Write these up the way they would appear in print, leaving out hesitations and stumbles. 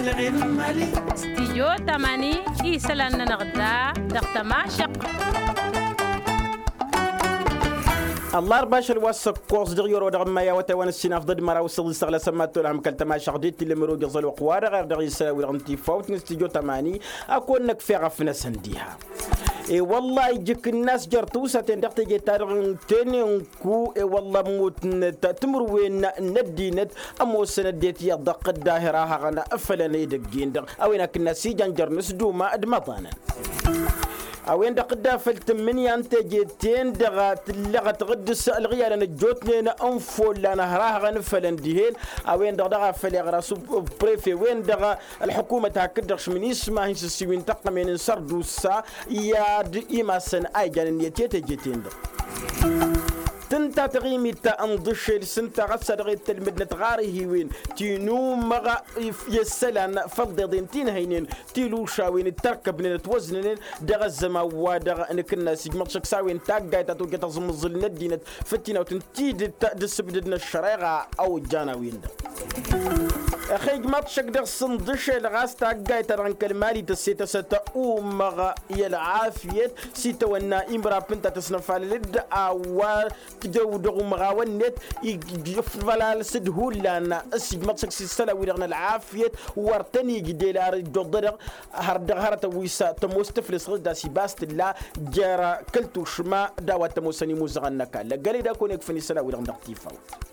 استيجو تماني إيسالنا نغدا دقت ماشق الله رباش الوسق كورس دغيور ودغ ما يوتا وانا السين افضل مرا وصل استغلا سمات لهم كلتما شغديت اللي مرو يصل وقوار غير دغ يساوي غنتي فوت نستيجو تماني اكون نك في غفنا سنديها اي والله يجيك الناس جرتوسة تندقت جي تارغن تنينكو اي والله موت تمر وين ندينت امو سنديت يضق الداهرة هغنا افلنا يدقين دغ اوينا كنا سيجان جرنس دوما ادمطانا اوين دقدا فلتمني انت جيتين دغا تلغا تغدس الغيال انا جوتني انا انفول انا هراه غنفلن ديهين اوين دغا فلي غراسو بريفي وين دغا الحكومه تاكدش من اسمها هي وين تقمن نسردو السا يا ديما سن اي جان نيتي جيتين تنتا تغيمي تا انضش السنتا غسر غير المدنة غاري وين تينو مغا يسلان فضي دينتين هينين تيلو شاوين تركب توزنين دغا الزما ودغا انك الناس يجمعشك ساوين تاقاي تاتو كتا زمزل ندينت فتينا وتنتيد دسبدنا الشريغة او جاناوين دا اخي جمعشك دغ صندش الغاس تاقاي تران كلمالي تسيتا ستا اومغا يالعافية سيتا وانا امرا بنتا تسنفال لد اوار تدو دغو مغاونت يفضل سدهول لنا اسج مقصك سلا ويرغنا العافيه ورتني جديلار جدر هردغ هرت ويسا تمستفلس غدا سيباست لا جرى كلتو شما داوات موسني موزغنك لا قال دا كون يكفني سلا ويرغنا اختيفا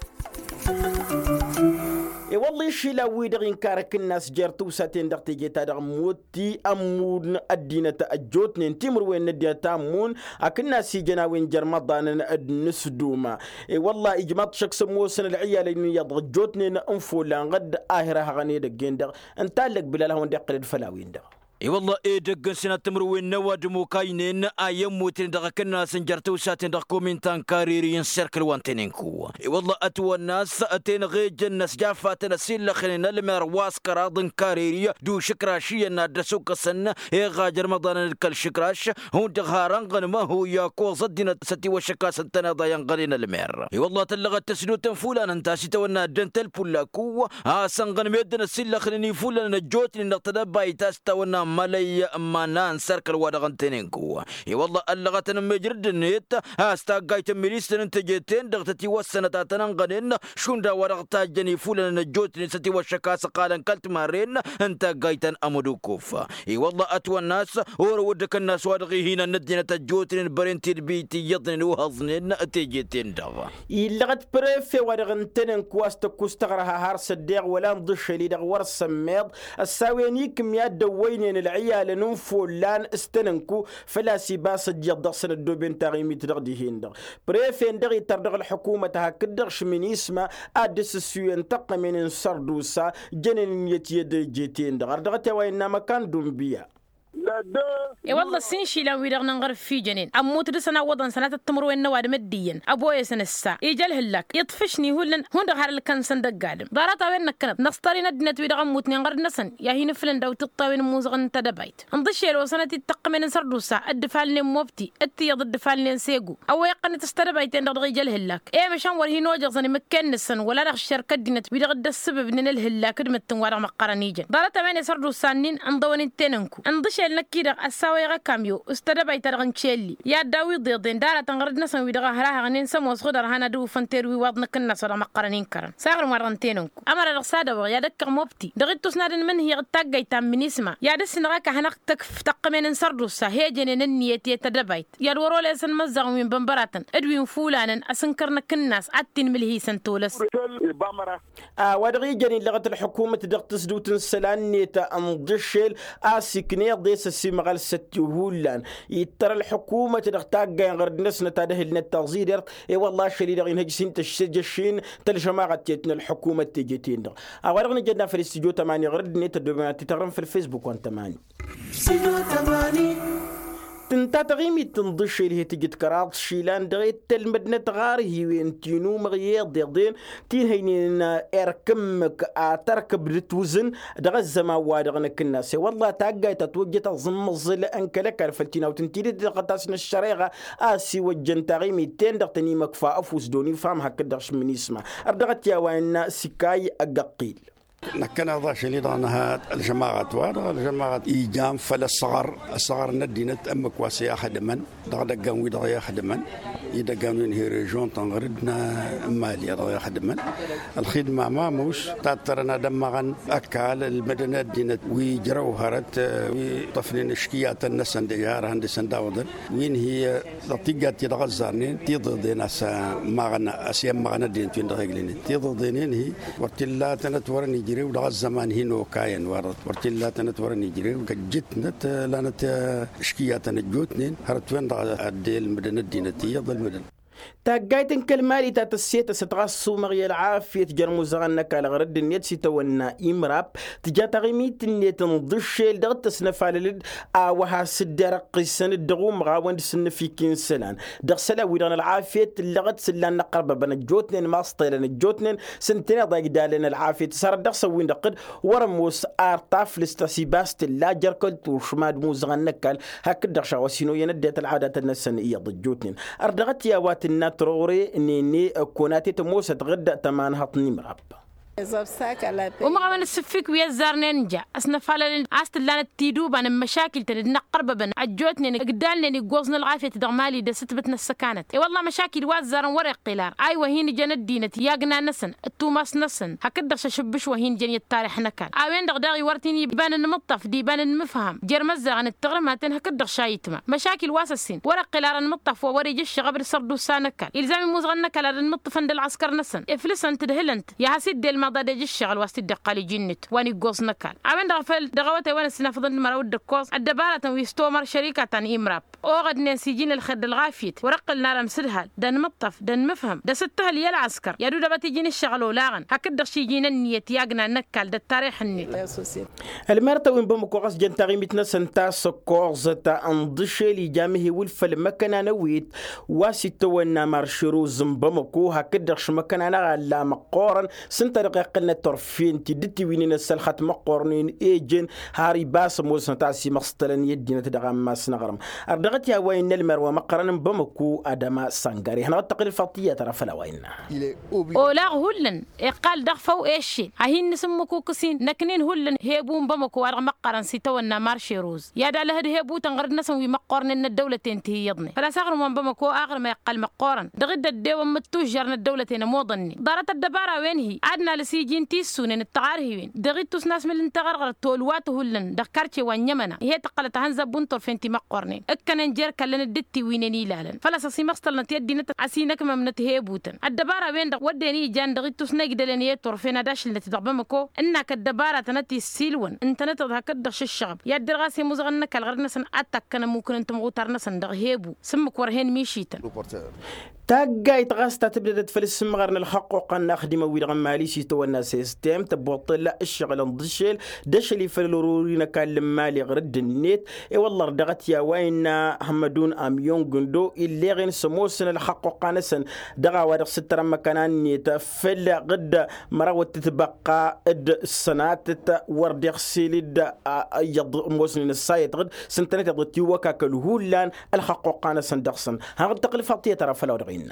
اي والله شي لا ويدغين كارك الناس جرتو ساتين دقتي جيتا دغ موتي امون الدينة اجوت ننتمر وين نديا تامون اكنا سي جنا وين جرمضان نسدوما اي والله اجمط شخص موسن العيال اللي يضغ جوتني انفولا غد اهرها غني دغين دغ انت لك بلا لهون دقل فلاوين دغ اي والله دقن سنة تمروين نواد موكاينين ايام موتين دغا كنا سنجرتو ساتين دغ كومنتان كاريريين سيركل وانتينينكو اي والله اتوا الناس اتين غيج الناس جافاتنا سيلا خلينا المرواس كراضن كاريري دو شكراشية نادسوك السنة اي غاجر مضان الكل شكراش هون دغهاران غنما هو ياكو صدنا ستي وشكا سنتنا ضايان غلينا المير اي والله تلغت تسنو تنفولان انتاسي تونا دنتل بولاكو سنغن ميدنا سيلا خليني فولان جوتني نقتدا بايتاس تونا مالي مانان سركل ودغنتينكو اي والله اللغتن مجرد نيت استاقايت ميليستن انت جيتين دغتتي وسنتاتن غنين شوندا ورغتا جني فولن جوتني ستي وشكاس قالن كلت مارين انت قايتن امدوكوف اي والله اتوا الناس ودك الناس ودغي هنا ندينا تجوتن برنتي بيتي يضن وهضنين تيجيتين دغ اللغت بريفي ودغنتينكو استكوستغرها هارس الديغ ولا نضش لي دغ ور السميض الساوينيك مياد دوينين العيال ننفولان استننكو فلا سيباس جيض سنة دوبين تاغيمي تدغدي هندغ بريفين دغي تردغ الحكومة هكدغش من اسمه ادس سيوين تقى من سردوسا جنين يتيد جيتين دغ دغتي وإنما مكان دومبيا اي والله سنشي لو ويرغنا نغرف في جنين اموت دسنا وضن سنه التمر وين نواد مديا ابويا سنسا يجل هلك يطفشني هولن هون دغ هر كان صندق قادم دارتا وين كانت نختاري ندنت ويدغ موتني نغر نسن يا هي نفلن دو تطاوين موزغن تدبايت انضشي لو سنه تقمن سردوسا الدفالني موبتي اتي ضد دفالني سيغو او يقن تستدبايتين دغ يجل هلك اي مشان ور هي نوجغني مكنسن ولا دغ الشركه دينت ويدغ السبب من الهلاك دمتن ورا مقرنيجن دارتا وين سردوسانين اندوين تننكو انضشي نكيدا الساويغا كاميو استدبا يترغن تشيلي يا داوي ضيضين دارا تنغردنا سن ويدغا هراها غنين سموس خضر هانا دو فنتير وي وادنا كنا صرا مقرنين كرن ساغر مرنتينكو امر الرصاده يا دك موبتي دغيتو سنادن من هي تاغاي تام منيسما يا دسنغا كهنق تقمن سردوسا هي جنين النيتي تدبايت يا ورول سن مزغ من بمبراتن ادوين فولانن اسنكرنا كناس اتين ملهي سنتولس ودغي جنين لغه الحكومه دغ تسدوت السلان نيتا انضشل اسكني ديس السمغال ستهولان يترى الحكومة تدغتاق غرد نسنا تادهل التغزير اي والله شريد غين هجسين تشجشين تلجماعة تيتنا الحكومة تيجيتين دغ اغارغنا جدنا في الاستديو 8 غرد نيتا دوبنا تتغرم في الفيسبوك وان 8 تنتا تغيمي تنضش اللي هي تجد كراط شيلان دغيت المدنة غاري وين تينو مغيض يضين تين هينين اركمك تركب لتوزن دغزة ما وادغنك الناس والله تاقاي تتوجه تزمزل انك لك الفلتينا وتنتيري دغتاسنا الشريغة اسي وجن تغيمي تين دغتني مكفا افوز دوني فام هكا دغش من اسمه اردغت يا وين سكاي اقاقيل نكنا ضاش اللي ضانها الجماعة الجماعة إيجام فلا الصغر ندينت أمك واسيا خدمن دغدغان ويدغيا خدمن يدغان هي ريجون تنغردنا مالي دغيا خدمن الخدمة ما موش تاترنا دمغن أكال المدينة دينت ويجروهرت وطفلين شكيات الناس ديار عند سنداودن وين هي لطيقة تدغزارنين تيضدين ماغنا أسيام ماغنا دين تين دغيلين تيضدين هي ورتلا تنتورن يجري ودغ الزمان هينو كاين ورتلا تنتورن يجري وكجتنت لانت شكيات نجوتنين هرتوين دغ الديل المدينة دينتي يضل المدن تاقايتن كالمالي تاتسيتا ستغسو مغي العافية تجار مزغنك على غرد النيت سيتونا إمراب تجا تغيميت النيت نضشيل دغت تسنفال لد آوها سدر قيسان الدغو مغاوان سنفي كين سلان دغ سلا ويران العافية اللغت سلان نقرب بنا جوتنين ماسطيلان جوتنين سنتين ضاق دالين العافية تسار دغ سوين دقد ورموس آرطاف لستاسيباست لا جركل توشماد مزغنك هاك الدغ شاوسينو ينديت العادات النسان إيا ضد جوتنين أردغت ياوات الناتروري نيني كوناتي تموسى تغدى تمان هطني مراب وما من السفيك ويزار ننجا أصنفال أستلان التيدو بان المشاكل تلدنا قربة بان أجوتني قدالني قوزنا العافية تدغمالي دا ستبتنا السكانت والله مشاكل وازار ورق قلار أي وهين جند دينة ياقنا نسن التوماس نسن هكذا شبش وهين جني التاريخ نكال أوين دغداغي ورتيني بان المطف دي بان المفهم جرمزة عن التغرماتين هكذا شايتما مشاكل واسسين ورق قلار المطف ووري جش غبر سردو سانكال إلزامي موزغنك على المطف عند العسكر نسن إفلسن تدهلنت يا حسيد ديل ضد الشغل واستي دقالي جنت واني قوس نكال عمن دغفل دغوته وانا سنفضن مرود الكوس الدبارة ويستومر شركة إمراب اوغد نسيجين الخد الغافيت ورقل نار مسدها دن مطف دن مفهم دا ستها لي العسكر يا دودا بتيجين الشغل ولاغن هكذا شيجين النية ياقنا نكال دا التاريخ النية المرتا وين بمكو غاس جنتاغي متنا سنتا سكورزتا اندشي لي جامه والفل مكان نويت واسيتونا مارشرو زمبمكو هكذا شمكان انا لا مقورن سنتا قلنا ترفين تدتي وينين السلخات مقورنين ايجن هاري باس موسن تاسي مقصتلن يدينا تدغام ما سنغرم اردغت يا وين المروه مقرن بمكو ادما سانغاري هنا تقل الفطيه ترى فلا وين اولا هولن قال دغفو ايش هين نسمكو كسين نكنين هولن هيبون بمكو ارغ مقرن سيتونا مارشي روز يا دا له هيبو تنغرد نسوي مقورن ان الدولتين تهيضني فلا ساغر من بمكو اغر ما يقل مقورن دغد الدو متوجرن الدولتين موضني دارت الدباره وين هي عدنا سيجين تيسونين التعارهين دغيتوس ناس من الانتغرغر تولواته هلن دكارتي وانيمنا هي تقلت هنزا بنتور فينتي مقورنين اكن نجر كلن الدتي وينني لالن فلا سي مقصلن تيدي نت عسينك ممنت هيبوتن الدباره وين ودني جان دغيتوس نغدلن يتور فينا داش اللي تدبمكو انك الدباره تنتي سيلون انت نتض هكدش الشغب يا درغاسي مزغنك الغرنسن اتكن ممكن انت مغوترنسن دغ هيبو سمك ورهين ميشيتن تاقاي تغاستا تبدا تفلس مغرن الحقوق نخدم ويدغ مالي سيتو الناس سيستم تبوطل الشغل نضشل دش اللي فلورينا كان مالي غرد النت اي والله ردغت يا وين حمدون اميون غندو اللي غين سموسن الحقوق نسن دغا ورق ستر مكانان يتفل غد مراوت تتبقى السنات وردق سيلد يض موسن السايت غد سنتنت ضتي وكاكل هولان الحقوق نسن دغسن ها تقل فطيه ترى فلو دغينا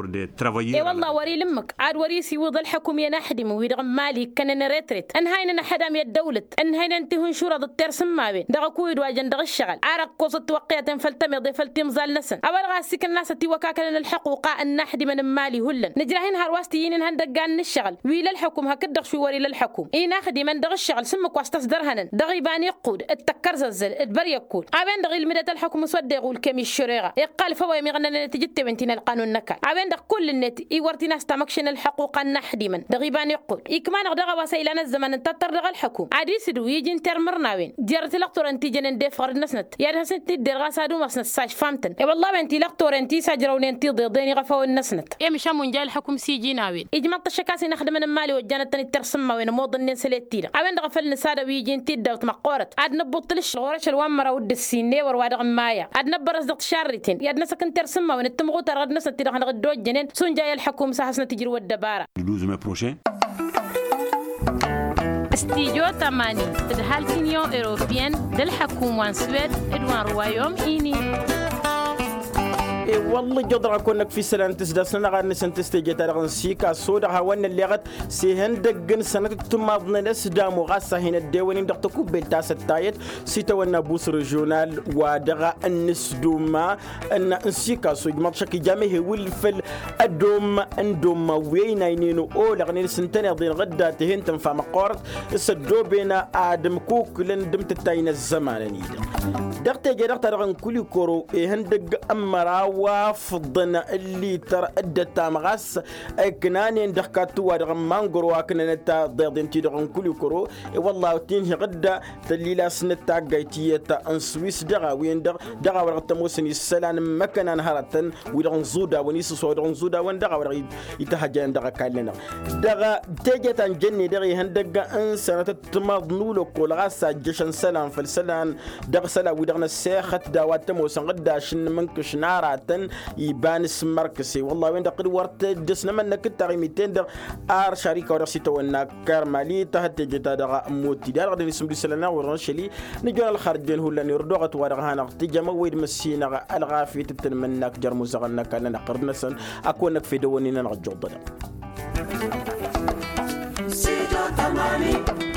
اي والله وري لمك عاد وريسي وضل الحكم يا نحدم ويدغ مالي كان ريتريت ان هاينا حدام يا الدولة ان هاينا انتهون شورى ضد ترسم ما بين دغ كويد واجن دغ الشغل عرق قوصة توقية فلتمضي فلتمزال نسن اول غاسك الناس تيوكاك لنا الحقوق ان نحدي من مالي هلن نجراهن هارواستيين ان هندقان الشغل ويلا الحكم هكدغ شو وري للحكم اي ناخدي من دغ الشغل سمك واستصدرهن دغ يبان يقود التكر زلزل البر يقود عبين دغ المدة الحكم سود يقول كمي الشريغة يقال فوا ميغننا نتجت بنتنا القانون نكال عبين دغ كل النت اي ورتي ناس تمكشن الحقوق ان نحدي من دغ يبان يقود إكمان دغ وسائل الزمن انت ترغ الحكم عادي سدو يجين ترمرنا وين ديرت لقطور انتي جنن دفر نسنت يا نسنت درغا سادو مسنت ساج فهمتن اي والله بنتي لقطور انتي ساجرون انتي ضيضيني غفاو النسنت يا مشى من جاي الحكم سيجينا وين اجمع الشكاسي نخدم من المالي وجانت ترسم وين موضن سليتيرا عبين دغ فل نساده ويجين تيدوت مقورت عاد نبطلش غورش الومره ود السيني وروادغ مايا عاد نبرز دغ شارتين يا نسكن ترسم وين التمغو ترد نسنت دغ نغدو جنن سون جاي الحكم ساحسنا تجرو الدباره 12 mai prochain. استيجو تماني تدهال كينيون إيروبيان دل حكومة سويد إدوان روايوم إيني والله جدر كونك في سنة تسدسنا غير نسن تستيجي ترى سيكا صودا هوانا اللي غت سيهن دقن سنة تماضنا لسدام وغاسة هنا الديوانين دقتكو بالتاس التايت سيتوانا بوس ريجونال ودغا النسدوما ان سيكا صوج ماتشكي جامعه والفل الدوم اندوم وين ينينو اول غني سنتين دين غدا تهين تنفع مقارط السدو بين ادم كوك لن دمت التاين الزمان نيدا دقتي جدقت رغن كل كورو هندق امرا وافضنا اللي ترى ادت مغاس كناني دخكاتو ودغ مانغرو وكنا نتا ضيضين تي دغن كل كورو والله تنهي غدا تليلا سنتا غايتيتا ان سويس دغا وين دغا ورغت موسني السلام مكان نهارتن ودغن زودا ونيس سو دغن زودا وين دغا ورغ يتهجان دغا كالنا دغا تيجتا جني دغي هندق ان سنه تمضنولو كل غاسا جشن سلام فالسلام دغ سلا ودغنا الساخت داوات موسن غدا شن منكش ناراتن يبان سمركسي والله وين دقد ورت دسنا منك تاغي 200 ار شركه ورسيتو ان كرمالي تحت جتا دغا موتي دار غادي نسمي سلنا ورشلي نجول الخرجين هو لاني ردوغت ورغانا تجما ويد مسينا الغافي تتمنك جرمو زغنا كان نقرنا سن اكونك في دوانينا نرجو ضد سيدو تمامي